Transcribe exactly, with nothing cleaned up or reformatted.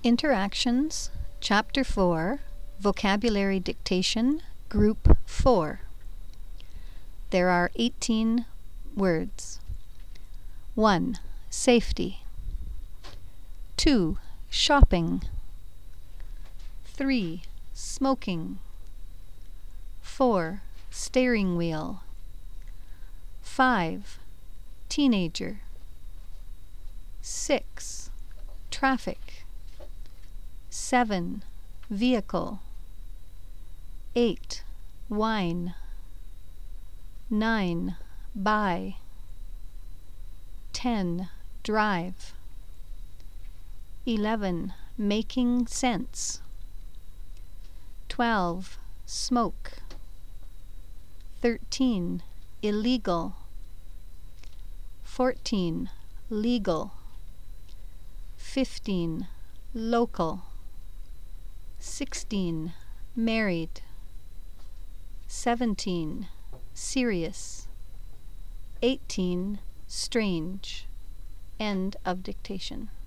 Interactions, Chapter four, Vocabulary Dictation, Group four. There are eighteen words. one. Safety. two. Shopping. three. Smoking. four. Steering wheel. five. Teenager. six. Traffic. seven. Vehicle. eight. Wine. nine. Buy. ten. Drive. eleven. Making sense. twelve. Smoke. thirteen. Illegal. fourteen. Legal. fifteen. Local. sixteen. Married. seventeen. Serious. eighteen. Strange. End of dictation.